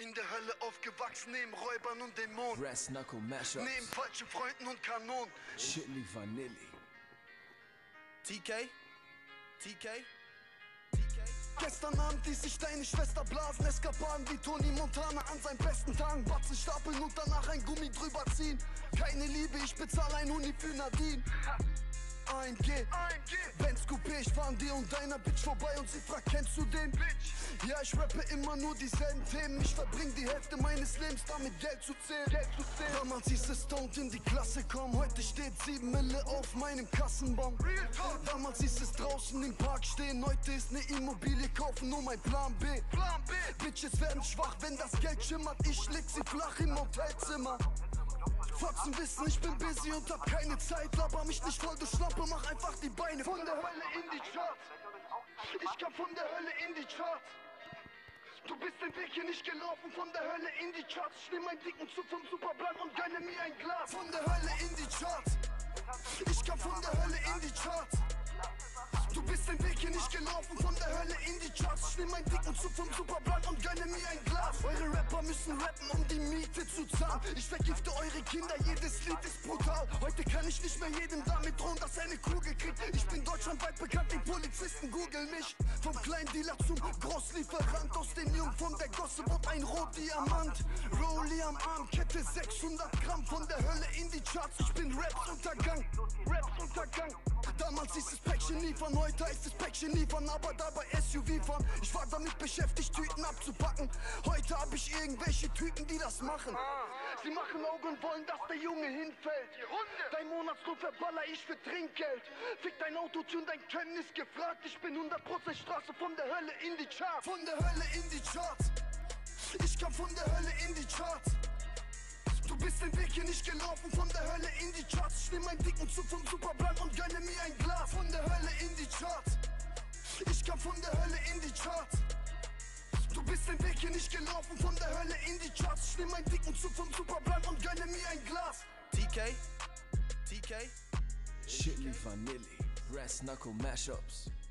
In der Hölle aufgewachsen, neben Räubern und Dämonen. Brass Knuckle Mashups. Neben falschen Freunden und Kanonen. Chili Vanilli. TK? TK? Gestern Abend ließ sich deine Schwester blasen. Eskapaden wie Tony Montana an seinen besten Tagen. Batzen stapeln und danach ein Gummi drüber ziehen. Keine Liebe, ich bezahle ein Huni für Nadine. AMG, Benz Coupé, ich fahr an dir und deiner Bitch vorbei und sie fragt, kennst du den? Ja, ich rappe immer nur dieselben Themen. Ich verbring die Hälfte meines Lebens damit, Geld zu zählen. Damals hieß es Stoned in die Klasse kommen. Heute steht 7 Mille auf meinem Kassenbon. Damals hieß es draußen im Park stehen. Heute ist ne Immobilie kaufen, nur mein Plan B. Bitches werden schwach, wenn das Geld schimmert. Ich leg sie flach im Hotelzimmer. Fotzen wissen, ich bin busy und hab keine Zeit. Laber mich nicht voll, du Schlampe, mach einfach die Beine von der Hölle in die Charts. Ich kam von der Hölle in die Charts. Du bist den Weg hier nicht gelaufen, von der Hölle in die Charts. Ich nehm einen dicken Zug vom Superblank und gönne mir ein Glas. Von der Hölle in die Charts. Ich kam von der Hölle in die Charts. Du bist den Weg hier nicht gelaufen, von der Hölle in die Charts. Ich nehm einen dicken Zug vom Superblank und gönne mir ein Glas. Eure Rapper müssen rappen, um die Miete zu zahlen. Ich vergifte eure Kinder, jedes Lied ist brutal. Heute kann ich nicht mehr jedem damit drohen, dass er eine Kugel kriegt. Ich bin deutschlandweit bekannt, die Polizisten googeln mich. Vom Kleindealer zum Großlieferant. Aus den Jungen von der Gosse wird ein Rotdiamant. Rolli am Arm, Kette 600 Gramm. Von der Hölle in die Charts, ich bin Raps Untergang. Damals hieß es Päckchen liefern, heute heißt es Päckchen liefern, aber dabei SUV fahren. Ich war damit beschäftigt, Tüten abzupacken. Heute hab ich irgendwelche Typen, die das machen. Sie machen Augen und wollen, dass der Junge hinfällt. Dein Monatslohn verballer ich für Trinkgeld. Fick dein Autotune, dein Können ist gefragt. Ich bin 100% Straße, von der Hölle in die Charts. Von der Hölle in die Charts. Ich kam von der Hölle in die Charts. Du bist den Weg hier nicht gelaufen, von der Hölle in die Charts. Ich nehm einen dicken Zug vom Superblank und gönne mir ein Glas. Von der Hölle in die Charts. Ich kam von der Hölle in die Charts. Du bist den Weg hier nicht gelaufen, von der Hölle in die Charts. Ich nehm einen dicken Zug vom Superblank und gönne mir ein Glas. TK? TK? Chili Vanilli. Brass Knuckle Mashups.